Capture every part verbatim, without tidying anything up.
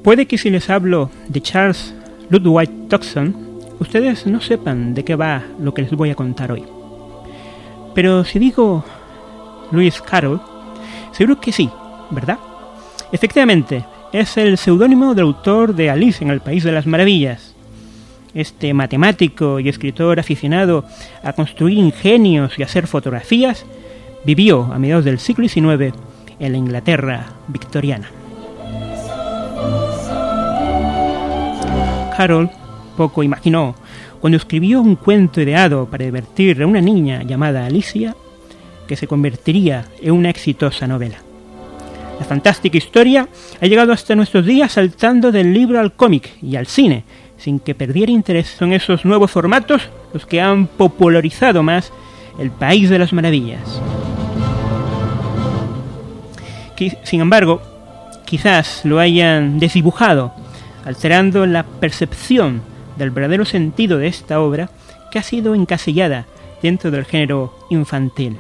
Puede que si les hablo de Charles Ludwig Towson, ustedes no sepan de qué va lo que les voy a contar hoy. Pero si digo Lewis Carroll, seguro que sí, ¿verdad? Efectivamente, es el seudónimo del autor de Alice en el País de las Maravillas. Este matemático y escritor aficionado a construir ingenios y hacer fotografías vivió a mediados del siglo diecinueve en la Inglaterra victoriana. Carroll poco imaginó cuando escribió un cuento ideado para divertir a una niña llamada Alicia que se convertiría en una exitosa novela. La fantástica historia ha llegado hasta nuestros días saltando del libro al cómic y al cine, sin que perdiera interés. Son esos nuevos formatos los que han popularizado más el País de las Maravillas. Sin embargo, quizás lo hayan desdibujado, alterando la percepción del verdadero sentido de esta obra que ha sido encasillada dentro del género infantil.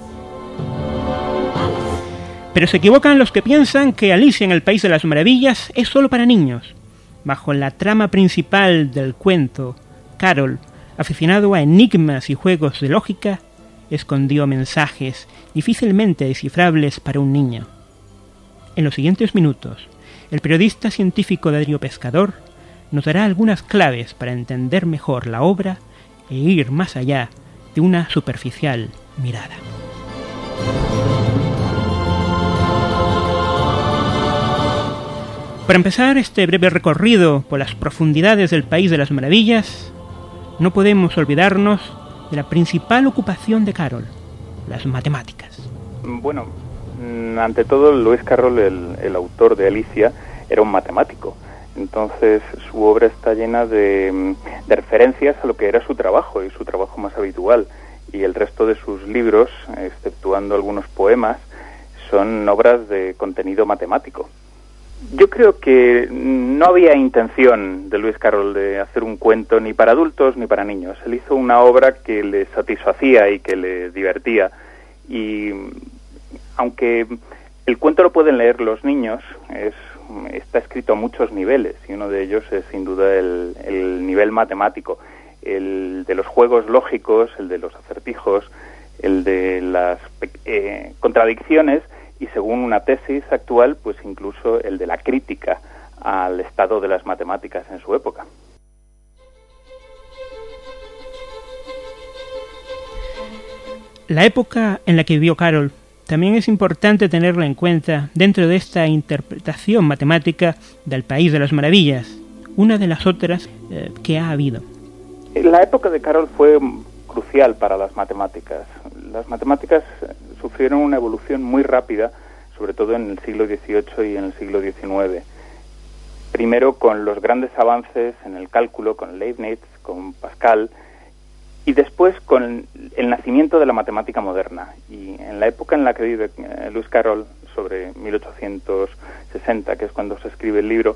Pero se equivocan los que piensan que Alicia en el País de las Maravillas es solo para niños. Bajo la trama principal del cuento, Carroll, aficionado a enigmas y juegos de lógica, escondió mensajes difícilmente descifrables para un niño. En los siguientes minutos, el periodista científico Darío Pescador nos dará algunas claves para entender mejor la obra e ir más allá de una superficial mirada. Para empezar este breve recorrido por las profundidades del País de las Maravillas, no podemos olvidarnos de la principal ocupación de Carroll, las matemáticas. Bueno, ante todo, Lewis Carroll, el, el autor de Alicia, era un matemático. Entonces, su obra está llena de, de referencias a lo que era su trabajo y su trabajo más habitual. Y el resto de sus libros, exceptuando algunos poemas, son obras de contenido matemático. Yo creo que no había intención de Lewis Carroll de hacer un cuento ni para adultos ni para niños. Él hizo una obra que le satisfacía y que le divertía. Y aunque el cuento lo pueden leer los niños, es, está escrito a muchos niveles, y uno de ellos es sin duda el, el nivel matemático, el de los juegos lógicos, el de los acertijos, el de las eh, contradicciones, y según una tesis actual, pues incluso el de la crítica al estado de las matemáticas en su época. La época en la que vivió Carroll también es importante tenerla en cuenta dentro de esta interpretación matemática del País de las Maravillas, una de las otras eh, que ha habido. La época de Carroll fue crucial para las matemáticas. Las matemáticas sufrieron una evolución muy rápida, sobre todo en el siglo dieciocho y en el siglo diecinueve. Primero con los grandes avances en el cálculo, con Leibniz, con Pascal, y después con el nacimiento de la matemática moderna. Y en la época en la que vive eh, Lewis Carroll, sobre mil ochocientos sesenta, que es cuando se escribe el libro,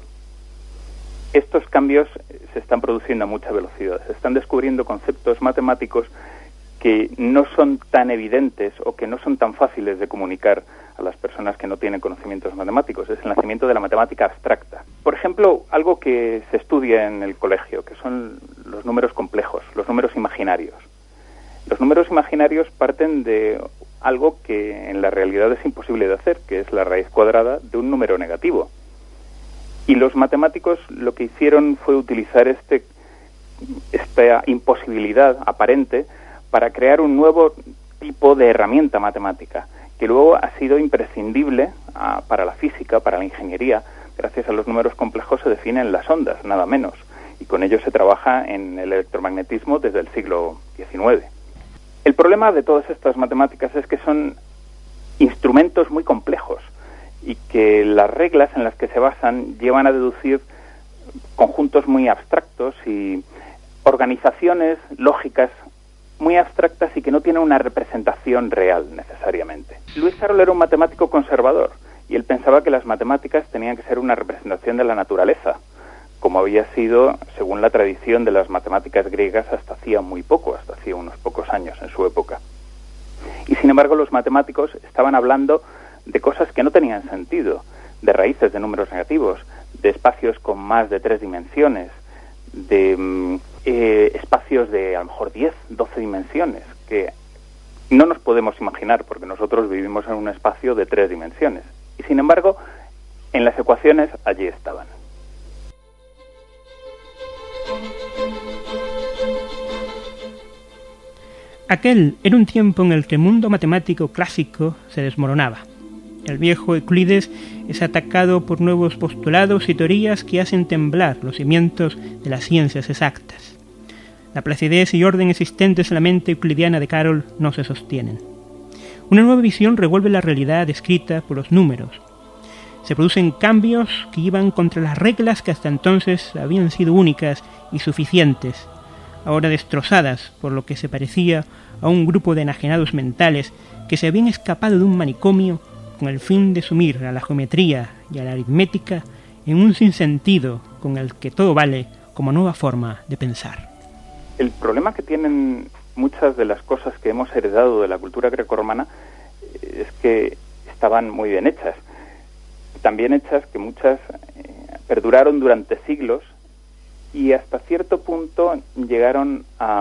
estos cambios se están produciendo a mucha velocidad. Se están descubriendo conceptos matemáticos que no son tan evidentes o que no son tan fáciles de comunicar a las personas que no tienen conocimientos matemáticos. Es el nacimiento de la matemática abstracta. Por ejemplo, algo que se estudia en el colegio, que son los números complejos, los números imaginarios. Los números imaginarios parten de algo que en la realidad es imposible de hacer, que es la raíz cuadrada de un número negativo. Y los matemáticos lo que hicieron fue utilizar este, esta imposibilidad aparente para crear un nuevo tipo de herramienta matemática, que luego ha sido imprescindible uh, para la física, para la ingeniería. Gracias a los números complejos se definen las ondas, nada menos, y con ello se trabaja en el electromagnetismo desde el siglo diecinueve. El problema de todas estas matemáticas es que son instrumentos muy complejos y que las reglas en las que se basan llevan a deducir conjuntos muy abstractos y organizaciones lógicas muy abstractas y que no tienen una representación real necesariamente. Lewis Carroll era un matemático conservador y él pensaba que las matemáticas tenían que ser una representación de la naturaleza, como había sido según la tradición de las matemáticas griegas hasta hacía muy poco, hasta hacía unos pocos años en su época. Y sin embargo los matemáticos estaban hablando de cosas que no tenían sentido, de raíces de números negativos, de espacios con más de tres dimensiones, de eh, espacios de a lo mejor diez, doce dimensiones, que no nos podemos imaginar porque nosotros vivimos en un espacio de tres dimensiones. Y sin embargo, en las ecuaciones allí estaban. Aquel era un tiempo en el que el mundo matemático clásico se desmoronaba. El viejo Euclides es atacado por nuevos postulados y teorías que hacen temblar los cimientos de las ciencias exactas. La placidez y orden existentes en la mente euclidiana de Carroll no se sostienen. Una nueva visión revuelve la realidad descrita por los números. Se producen cambios que iban contra las reglas que hasta entonces habían sido únicas y suficientes, ahora destrozadas por lo que se parecía a un grupo de enajenados mentales que se habían escapado de un manicomio con el fin de sumir a la geometría y a la aritmética en un sinsentido con el que todo vale como nueva forma de pensar. El problema que tienen muchas de las cosas que hemos heredado de la cultura grecorromana es que estaban muy bien hechas. También hechas que muchas eh, perduraron durante siglos y hasta cierto punto llegaron a,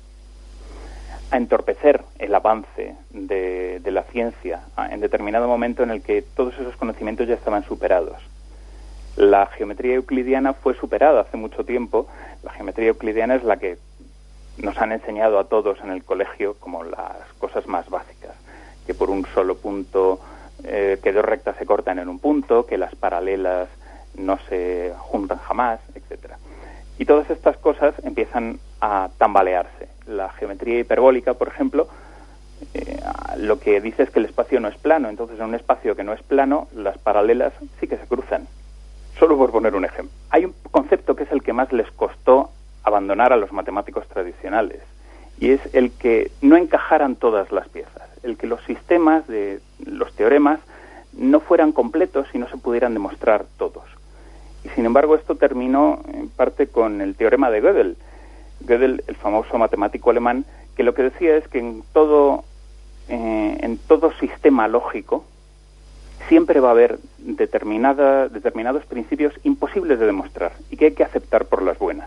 a entorpecer el avance de, de la ciencia en determinado momento en el que todos esos conocimientos ya estaban superados. La geometría euclidiana fue superada hace mucho tiempo. La geometría euclidiana es la que nos han enseñado a todos en el colegio como las cosas más básicas, que por un solo punto, eh, que dos rectas se cortan en un punto, que las paralelas no se juntan jamás, etcétera. Y todas estas cosas empiezan a tambalearse. La geometría hiperbólica, por ejemplo, eh, lo que dice es que el espacio no es plano. Entonces, en un espacio que no es plano, las paralelas sí que se cruzan. Solo por poner un ejemplo. Hay un concepto que es el que más les costó abandonar a los matemáticos tradicionales, y es el que no encajaran todas las piezas, el que los sistemas de los teoremas no fueran completos y no se pudieran demostrar todos. Y sin embargo esto terminó en parte con el teorema de Gödel. Gödel, el famoso matemático alemán, que lo que decía es que en todo, eh, en todo sistema lógico siempre va a haber determinada, determinados principios imposibles de demostrar y que hay que aceptar por las buenas.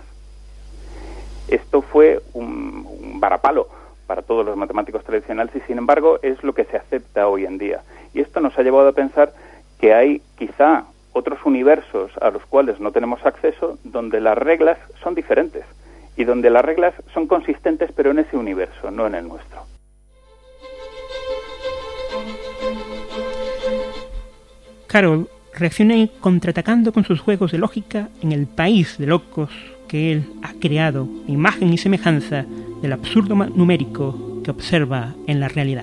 Esto fue un, un varapalo para todos los matemáticos tradicionales y, sin embargo, es lo que se acepta hoy en día. Y esto nos ha llevado a pensar que hay quizá otros universos a los cuales no tenemos acceso, donde las reglas son diferentes y donde las reglas son consistentes, pero en ese universo, no en el nuestro. Carroll reacciona contraatacando con sus juegos de lógica en el país de locos que él ha creado, imagen y semejanza del absurdo numérico que observa en la realidad.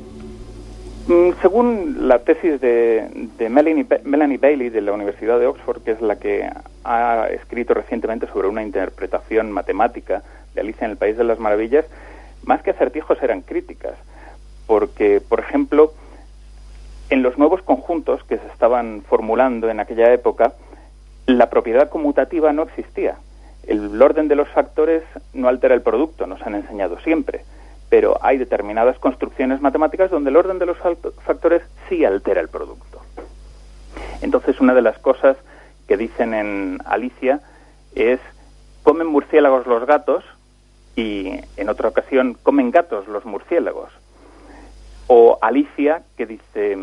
Según la tesis de, de Melanie, Melanie Bailey de la Universidad de Oxford, que es la que ha escrito recientemente sobre una interpretación matemática de Alicia en el País de las Maravillas, más que acertijos eran críticas, porque, por ejemplo, en los nuevos conjuntos que se estaban formulando en aquella época, la propiedad conmutativa no existía. El orden de los factores no altera el producto, nos han enseñado siempre, pero hay determinadas construcciones matemáticas donde el orden de los factores sí altera el producto. Entonces, una de las cosas que dicen en Alicia es: comen murciélagos los gatos, y en otra ocasión comen gatos los murciélagos. O Alicia, que dice: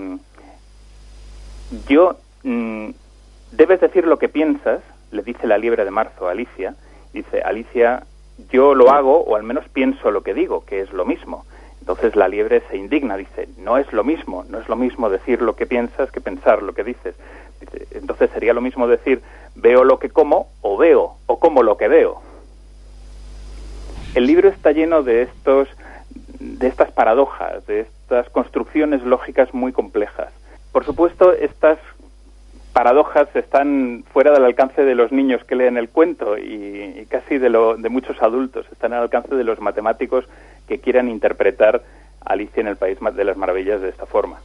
yo, mmm, debes decir lo que piensas, le dice la liebre de marzo a Alicia. Dice Alicia: yo lo hago, o al menos pienso lo que digo, que es lo mismo. Entonces la liebre se indigna, dice: no es lo mismo, no es lo mismo decir lo que piensas que pensar lo que dices. Dice, entonces sería lo mismo decir veo lo que como, o veo, o como lo que veo. El libro está lleno de estos, de estas paradojas, de estas construcciones lógicas muy complejas. Por supuesto, estas paradojas están fuera del alcance de los niños que leen el cuento y, y casi de, lo, de muchos adultos. Están al alcance de los matemáticos que quieran interpretar Alicia en el País de las Maravillas de esta forma.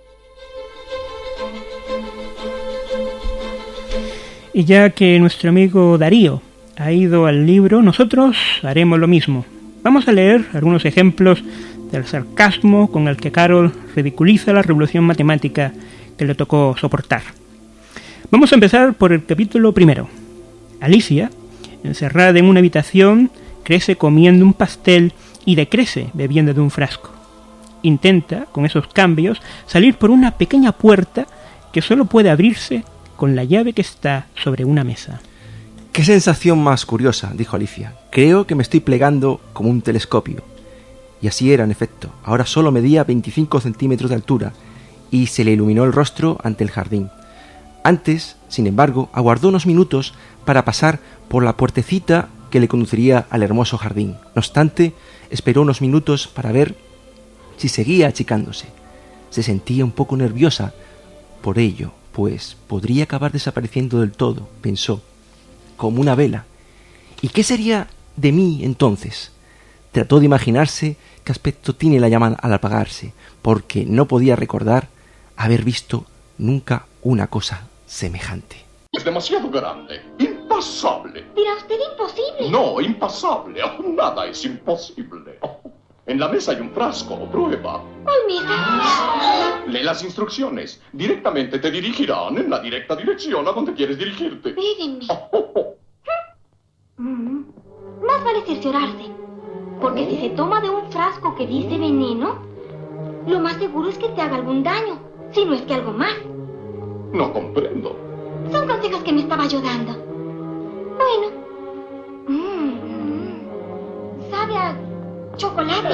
Y ya que nuestro amigo Darío ha ido al libro, nosotros haremos lo mismo. Vamos a leer algunos ejemplos del sarcasmo con el que Carroll ridiculiza la revolución matemática que le tocó soportar. Vamos a empezar por el capítulo primero. Alicia, encerrada en una habitación, crece comiendo un pastel y decrece bebiendo de un frasco. Intenta, con esos cambios, salir por una pequeña puerta que solo puede abrirse con la llave que está sobre una mesa. ¡Qué sensación más curiosa!, dijo Alicia. Creo que me estoy plegando como un telescopio. Y así era, en efecto. Ahora solo medía veinticinco centímetros de altura y se le iluminó el rostro ante el jardín. Antes, sin embargo, aguardó unos minutos para pasar por la puertecita que le conduciría al hermoso jardín. No obstante, esperó unos minutos para ver si seguía achicándose. Se sentía un poco nerviosa por ello, pues podría acabar desapareciendo del todo, pensó, como una vela. ¿Y qué sería de mí entonces? Trató de imaginarse qué aspecto tiene la llama al apagarse, porque no podía recordar haber visto nunca una cosa semejante. Es demasiado grande, impasable. ¿Dirá usted imposible? No, impasable. Oh, nada es imposible. Oh, en la mesa hay un frasco, prueba. Olmida. Lee las instrucciones. Directamente te dirigirán en la directa dirección a donde quieres dirigirte. Déjenme. Oh, oh, oh. Mm. Más vale cerciorarse. Porque si se toma de un frasco que dice veneno, lo más seguro es que te haga algún daño, si no es que algo más. No comprendo. Son consejos que me estaba yo dando. Bueno. Mm. Sabe a chocolate.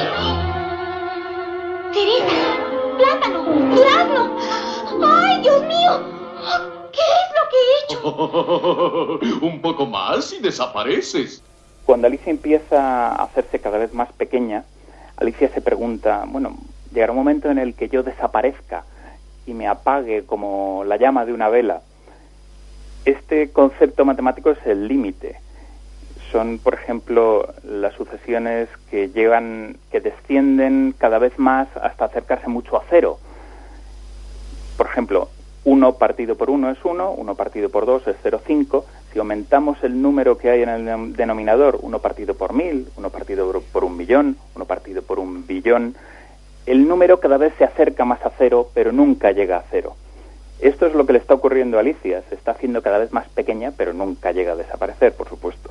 Cereza. Plátano. Durazno. ¡Ay, Dios mío! ¿Qué es lo que he hecho? Oh, un poco más y desapareces. Cuando Alicia empieza a hacerse cada vez más pequeña, Alicia se pregunta, bueno, llegará un momento en el que yo desaparezca y me apague como la llama de una vela. Este concepto matemático es el límite. Son, por ejemplo, las sucesiones que llevan, que descienden cada vez más hasta acercarse mucho a cero. Por ejemplo, uno partido por uno es uno, uno partido por dos es cero coma cinco. Si aumentamos el número que hay en el denominador, uno partido por mil, uno partido por un millón, uno partido por un billón, el número cada vez se acerca más a cero, pero nunca llega a cero. Esto es lo que le está ocurriendo a Alicia. Se está haciendo cada vez más pequeña, pero nunca llega a desaparecer, por supuesto.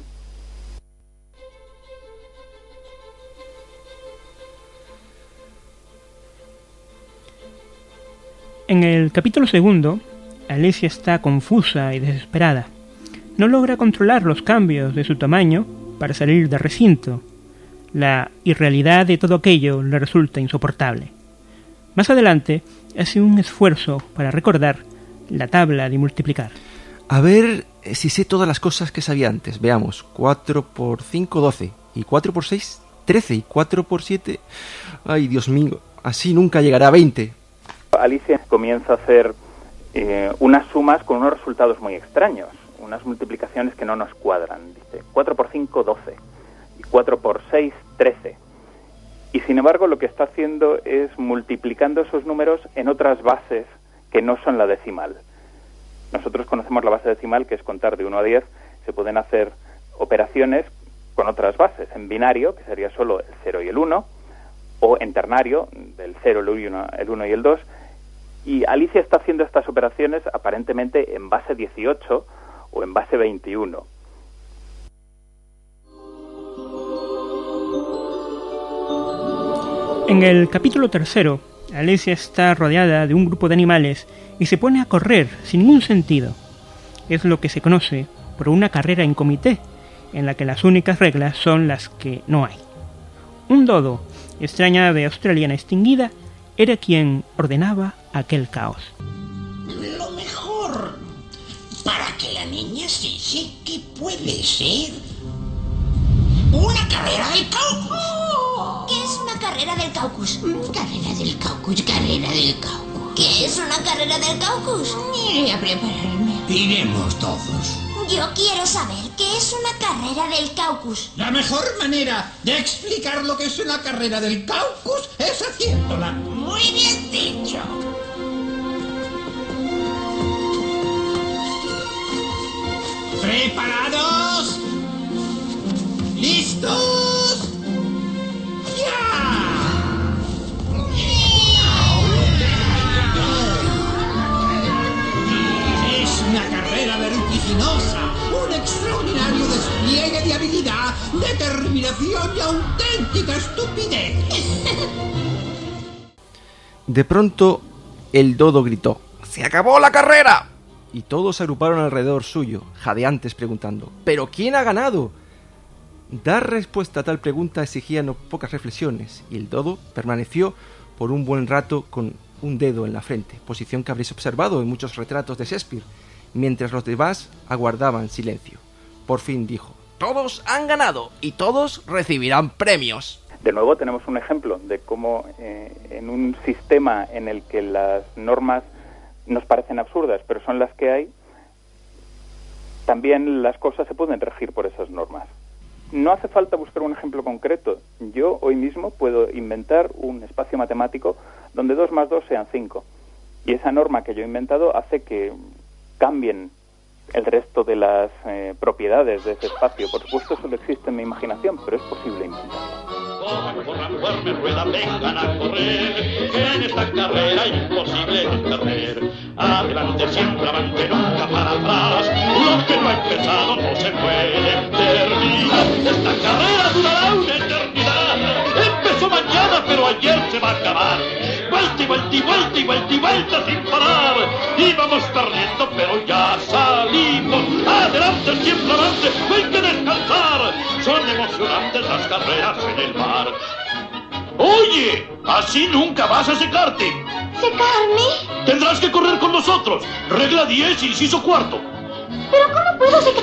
En el capítulo segundo, Alicia está confusa y desesperada. No logra controlar los cambios de su tamaño para salir del recinto. La irrealidad de todo aquello le resulta insoportable. Más adelante, hace un esfuerzo para recordar la tabla de multiplicar. A ver si sé todas las cosas que sabía antes. Veamos, cuatro por cinco, doce. Y cuatro por seis, trece. Y cuatro por siete... Ay, Dios mío, así nunca llegará a veinte. Alicia comienza a hacer eh, unas sumas con unos resultados muy extraños. Unas multiplicaciones que no nos cuadran. Dice cuatro por cinco, doce. Y cuatro por seis, trece. Y sin embargo lo que está haciendo es multiplicando esos números en otras bases que no son la decimal. Nosotros conocemos la base decimal, que es contar de uno a diez. Se pueden hacer operaciones con otras bases. En binario, que sería solo el cero y el uno. O en ternario, del cero, el uno, el uno y el dos. Y Alicia está haciendo estas operaciones aparentemente en base dieciocho o en base veintiuno. En el capítulo tercero, Alicia está rodeada de un grupo de animales y se pone a correr sin ningún sentido. Es lo que se conoce por una carrera en comité, en la que las únicas reglas son las que no hay. Un dodo, extraña ave australiana extinguida, era quien ordenaba aquel caos. Lo mejor para que la niña se seque puede ser una carrera del caucus. ¿Qué es una carrera del caucus? Carrera del caucus, carrera del caucus. ¿Qué es una carrera del caucus? Iré a prepararme. Iremos todos. Yo quiero saber qué es una carrera del caucus. La mejor manera de explicar lo que es una carrera del caucus es haciéndola. Muy bien dicho. ¿Preparados? ¿Listos? ¡Ya! Es una carrera vertiginosa, un extraordinario despliegue de habilidad, determinación y auténtica estupidez. De pronto, el dodo gritó: ¡se acabó la carrera! Y todos se agruparon alrededor suyo, jadeantes, preguntando: ¿pero quién ha ganado? Dar respuesta a tal pregunta exigía no pocas reflexiones, y el dodo permaneció por un buen rato con un dedo en la frente, posición que habréis observado en muchos retratos de Shakespeare, mientras los demás aguardaban silencio. Por fin dijo: todos han ganado y todos recibirán premios. De nuevo tenemos un ejemplo de cómo eh, en un sistema en el que las normas nos parecen absurdas, pero son las que hay, también las cosas se pueden regir por esas normas. No hace falta buscar un ejemplo concreto. Yo hoy mismo puedo inventar un espacio matemático donde dos más dos sean cinco. Y esa norma que yo he inventado hace que cambien el resto de las eh, propiedades de ese espacio. Por supuesto, solo existe en mi imaginación, pero es posible inventarlo. Corran, corran, fuerte rueda, vengan a correr, que en esta carrera imposible perder. Adelante, siempre avante, nunca para atrás. Lo que no ha empezado no se puede terminar. Esta carrera durará una eternidad. Empezó mañana, pero ayer se va a acabar. Vuelta y vuelta y vuelta y vuelta y vuelta sin parar. Y vamos perdiendo, pero ya salimos. Adelante, siempre avante, no hay que descansar. Son emocionantes las carreras en el mar. Oye, así nunca vas a secarte. ¿Secarme? Tendrás que correr con nosotros. Regla diez, inciso cuarto. ¿Pero cómo puedo secar?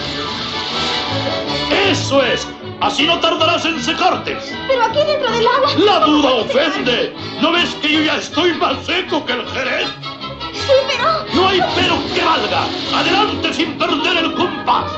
Eso es. Así no tardarás en secarte. Pero aquí dentro del agua... La duda ofende. ¿No ves que yo ya estoy más seco que el Jerez? Sí, pero... No hay pero que valga. Adelante sin perder el compás.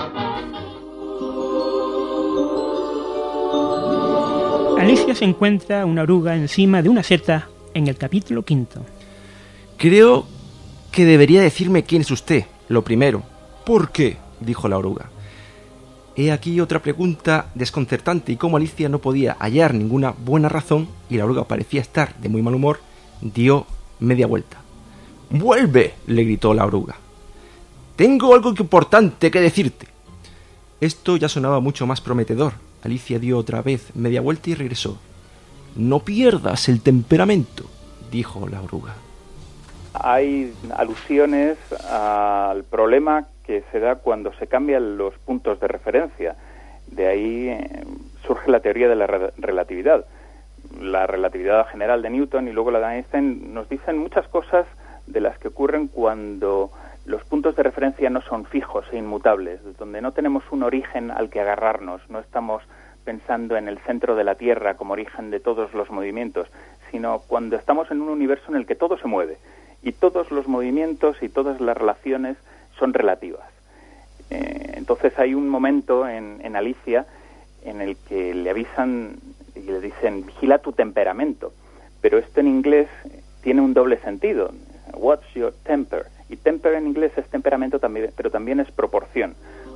Alicia se encuentra una oruga encima de una seta en el capítulo quinto. Creo que debería decirme quién es usted, lo primero. ¿Por qué?, dijo la oruga. He aquí otra pregunta desconcertante, y como Alicia no podía hallar ninguna buena razón y la oruga parecía estar de muy mal humor, dio media vuelta. ¡Vuelve!, le gritó la oruga. Tengo algo importante que decirte. Esto ya sonaba mucho más prometedor. Alicia dio otra vez media vuelta y regresó. No pierdas el temperamento, dijo la oruga. Hay alusiones al problema que se da cuando se cambian los puntos de referencia. De ahí eh, surge la teoría de la re- relatividad. La relatividad general de Newton y luego la de Einstein nos dicen muchas cosas de las que ocurren cuando los puntos de referencia no son fijos e inmutables, donde no tenemos un origen al que agarrarnos, no estamos pensando en el centro de la Tierra como origen de todos los movimientos, sino cuando estamos en un universo en el que todo se mueve y todos los movimientos y todas las relaciones son relativas. Eh, entonces hay un momento en, en Alicia en el que le avisan y le dicen, vigila tu temperamento, pero esto en inglés tiene un doble sentido. What's your temper? Y temper en inglés es temperamento también, pero también es proporción.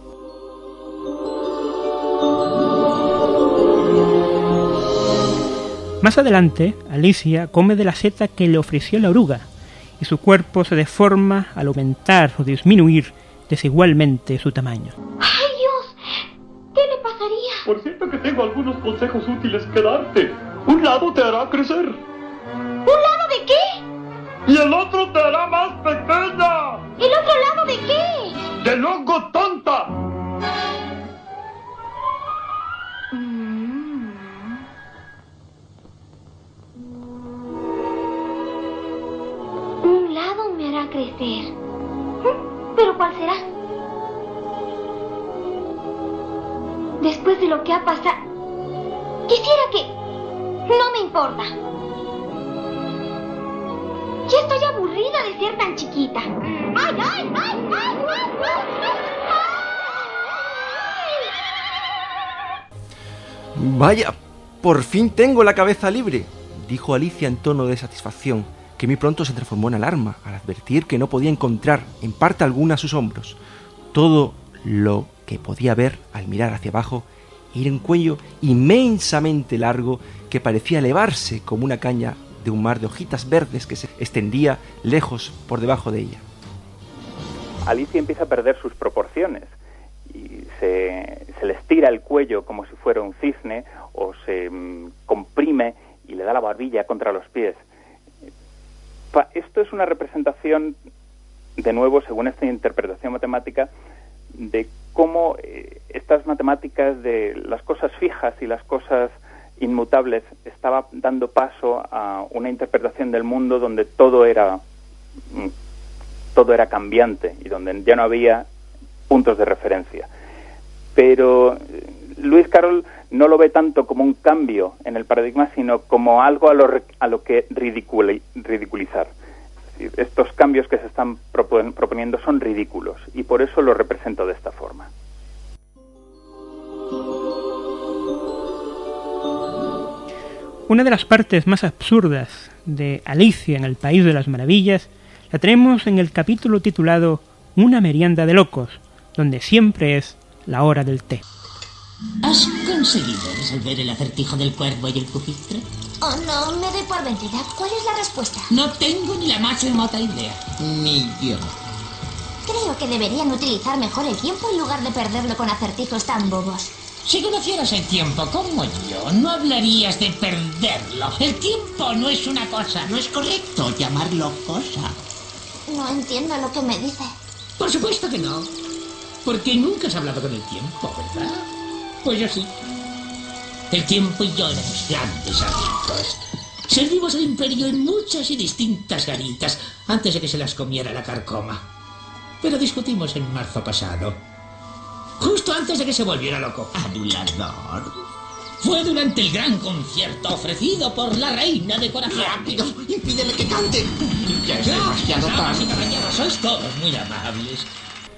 Más adelante, Alicia come de la seta que le ofreció la oruga, y su cuerpo se deforma al aumentar o disminuir desigualmente su tamaño. ¡Ay, Dios! ¿Qué le pasaría? Por cierto que tengo algunos consejos útiles que darte. Un lado te hará crecer. ¿Un lado de qué? Y el otro te hará más pequeña. ¿El otro lado de qué? ¡De loco, tonta! Mm. Un lado me hará crecer. ¿Pero cuál será? Después de lo que ha pasado, quisiera que... No me importa. Ya estoy aburrida de ser tan chiquita. ¡Ay, ay, ay, ay, ay, ay, ay! Vaya, por fin tengo la cabeza libre, dijo Alicia en tono de satisfacción, que muy pronto se transformó en alarma al advertir que no podía encontrar en parte alguna a sus hombros. Todo lo que podía ver al mirar hacia abajo era un cuello inmensamente largo que parecía elevarse como una caña de un mar de hojitas verdes que se extendía lejos por debajo de ella. Alicia empieza a perder sus proporciones y se, se le estira el cuello como si fuera un cisne, o se um, comprime y le da la barbilla contra los pies. Esto es una representación, de nuevo, según esta interpretación matemática, de cómo eh, estas matemáticas de las cosas fijas y las cosas inmutables estaba dando paso a una interpretación del mundo donde todo era todo era cambiante y donde ya no había puntos de referencia. Pero Lewis Carroll no lo ve tanto como un cambio en el paradigma, sino como algo a lo, a lo que ridiculi, ridiculizar. Es decir, estos cambios que se están proponiendo son ridículos y por eso lo represento de esta forma. Una de las partes más absurdas de Alicia en el País de las Maravillas la tenemos en el capítulo titulado Una merienda de locos, donde siempre es la hora del té. ¿Has conseguido resolver el acertijo del cuervo y el pupitre? Oh, no, me doy por vencida. ¿Cuál es la respuesta? No tengo ni la más remota idea. Ni yo. Creo que deberían utilizar mejor el tiempo en lugar de perderlo con acertijos tan bobos. Si conocieras el tiempo como yo, no hablarías de perderlo. El tiempo no es una cosa. No es correcto llamarlo cosa. No entiendo lo que me dice. Por supuesto que no. Porque nunca has hablado con el tiempo, ¿verdad? Pues yo sí. El tiempo y yo éramos grandes amigos. Servimos al imperio en muchas y distintas garitas antes de que se las comiera la carcoma. Pero discutimos en marzo pasado, justo antes de que se volviera loco. ¿Adulador? Fue durante el gran concierto ofrecido por la reina de corazón. ¡Rápido! ¡Impídele que cante! Ya es No, demasiado damas y tarde. caballeros, sois todos muy amables.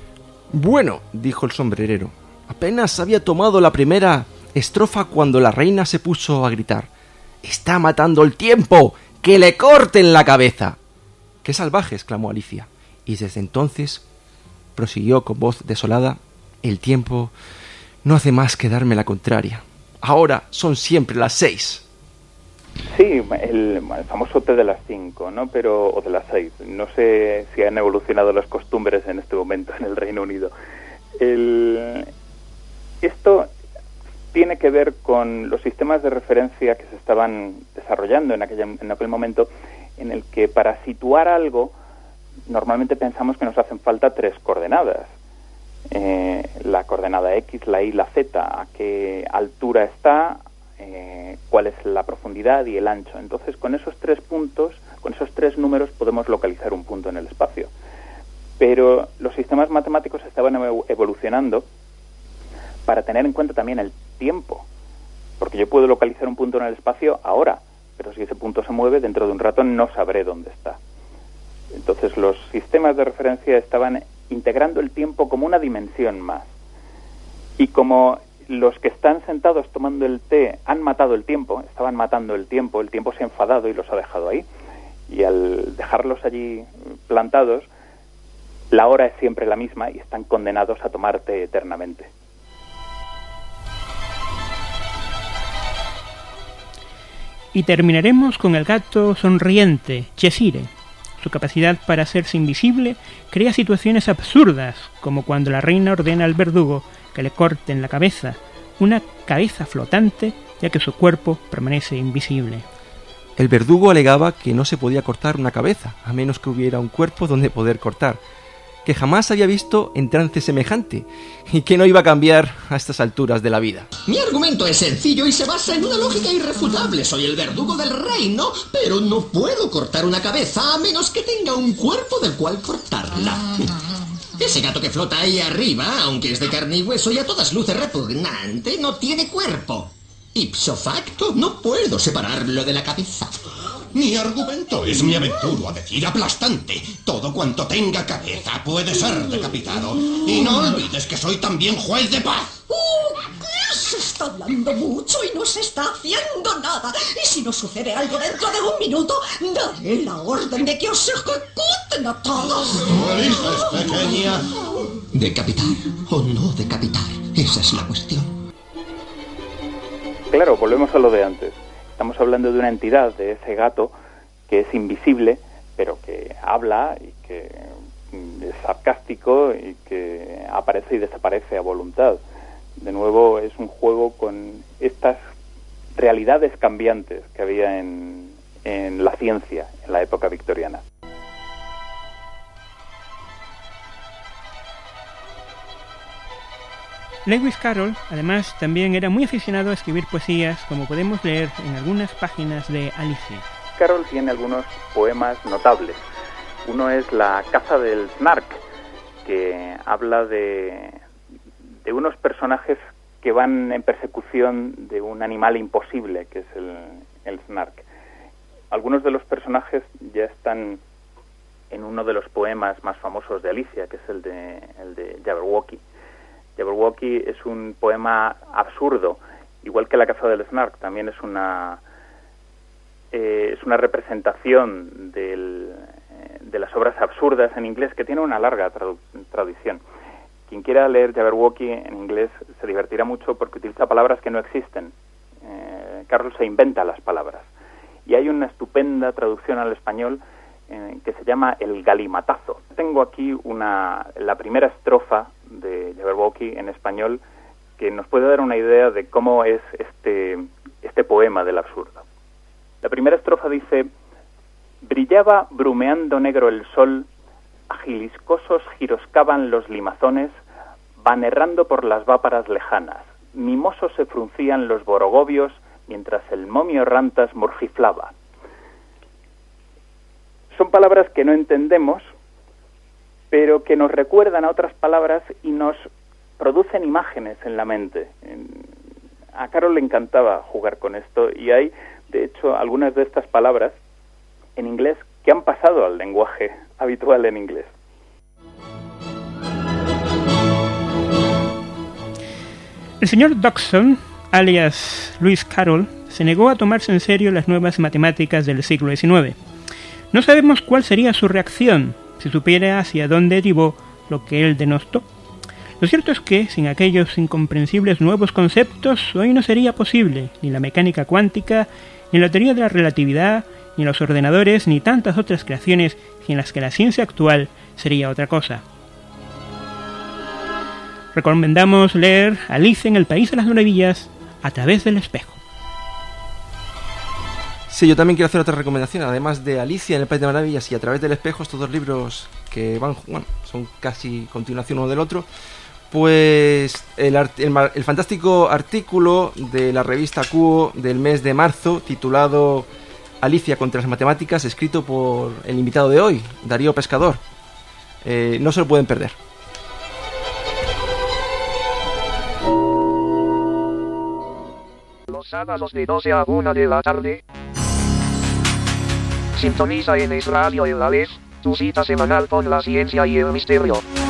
Bueno, dijo el sombrerero, apenas había tomado la primera estrofa cuando la reina se puso a gritar: ¡está matando el tiempo! ¡Que le corten la cabeza! ¡Qué salvaje!, exclamó Alicia, y desde entonces prosiguió con voz desolada: el tiempo no hace más que darme la contraria. Ahora son siempre las seis. Sí, el, el famoso té de las cinco, ¿no? Pero, o de las seis. No sé si han evolucionado las costumbres en este momento en el Reino Unido. El, esto tiene que ver con los sistemas de referencia que se estaban desarrollando en, aquella, en aquel momento, en el que para situar algo normalmente pensamos que nos hacen falta tres coordenadas. Eh, la coordenada X, la Y, la Z, a qué altura está, eh, cuál es la profundidad y el ancho. Entonces, con esos tres puntos, con esos tres números, podemos localizar un punto en el espacio. Pero los sistemas matemáticos estaban evolucionando para tener en cuenta también el tiempo, porque yo puedo localizar un punto en el espacio ahora, pero si ese punto se mueve, dentro de un rato no sabré dónde está. Entonces, los sistemas de referencia estaban integrando el tiempo como una dimensión más. Y como los que están sentados tomando el té han matado el tiempo, estaban matando el tiempo, el tiempo se ha enfadado y los ha dejado ahí. Y al dejarlos allí plantados, la hora es siempre la misma y están condenados a tomar té eternamente. Y terminaremos con el gato sonriente, Cheshire. Su capacidad para hacerse invisible crea situaciones absurdas, como cuando la reina ordena al verdugo que le corten la cabeza, una cabeza flotante, ya que su cuerpo permanece invisible. El verdugo alegaba que no se podía cortar una cabeza, a menos que hubiera un cuerpo donde poder cortar, que jamás había visto en trance semejante, y que no iba a cambiar a estas alturas de la vida. Mi argumento es sencillo y se basa en una lógica irrefutable. Soy el verdugo del reino, pero no puedo cortar una cabeza a menos que tenga un cuerpo del cual cortarla. Ese gato que flota ahí arriba, aunque es de carne y hueso y a todas luces repugnante, no tiene cuerpo. Ipso facto, no puedo separarlo de la cabeza. Mi argumento es, me aventuro a decir, aplastante. Todo cuanto tenga cabeza puede ser decapitado. Y no olvides que soy también juez de paz. ¡Oh! Se está hablando mucho y no se está haciendo nada. Y si no sucede algo dentro de un minuto, daré la orden de que os ejecuten a todos. Eliges, pequeña. ¿Decapitar o no decapitar? Esa es la cuestión. Claro, volvemos a lo de antes. Estamos hablando de una entidad, de ese gato, que es invisible, pero que habla y que es sarcástico y que aparece y desaparece a voluntad. De nuevo, es un juego con estas realidades cambiantes que había en, en la ciencia en la época victoriana. Lewis Carroll, además, también era muy aficionado a escribir poesías, como podemos leer en algunas páginas de Alicia. Carroll tiene algunos poemas notables. Uno es La caza del Snark, que habla de, de unos personajes que van en persecución de un animal imposible, que es el, el Snark. Algunos de los personajes ya están en uno de los poemas más famosos de Alicia, que es el de, el de Jabberwocky. Jabberwocky es un poema absurdo, igual que La caza del Snark, también es una eh, es una representación del, eh, de las obras absurdas en inglés, que tiene una larga tradu- tradición. Quien quiera leer Jabberwocky en inglés se divertirá mucho porque utiliza palabras que no existen. Eh, Carroll se inventa las palabras. Y hay una estupenda traducción al español eh, que se llama El galimatazo. Tengo aquí una la primera estrofa de Jabberwocky en español, que nos puede dar una idea de cómo es este, este poema del absurdo. La primera estrofa dice: brillaba brumeando negro el sol, agiliscosos giroscaban los limazones, van errando por las váparas lejanas, mimosos se fruncían los borogovios, mientras el momio rantas murgiflaba. Son palabras que no entendemos, pero que nos recuerdan a otras palabras y nos producen imágenes en la mente. A Carroll le encantaba jugar con esto y hay, de hecho, algunas de estas palabras en inglés que han pasado al lenguaje habitual en inglés. El señor Dodgson, alias Lewis Carroll, se negó a tomarse en serio las nuevas matemáticas del siglo diecinueve. No sabemos cuál sería su reacción si supiera hacia dónde derivó lo que él denostó. Lo cierto es que, sin aquellos incomprensibles nuevos conceptos, hoy no sería posible ni la mecánica cuántica, ni la teoría de la relatividad, ni los ordenadores, ni tantas otras creaciones sin las que la ciencia actual sería otra cosa. Recomendamos leer Alicia en el País de las Maravillas a través del espejo. Sí, yo también quiero hacer otra recomendación, además de Alicia en el País de Maravillas y A través del espejo, estos dos libros que van, bueno, son casi continuación uno del otro. Pues el, art- el, el fantástico artículo de la revista Cuo del mes de marzo, titulado Alicia contra las matemáticas, escrito por el invitado de hoy, Darío Pescador. Eh, no se lo pueden perder. Los sábados de doce a una de la tarde. Sintoniza en Es Radio El Aleph, tu cita semanal con la ciencia y el misterio.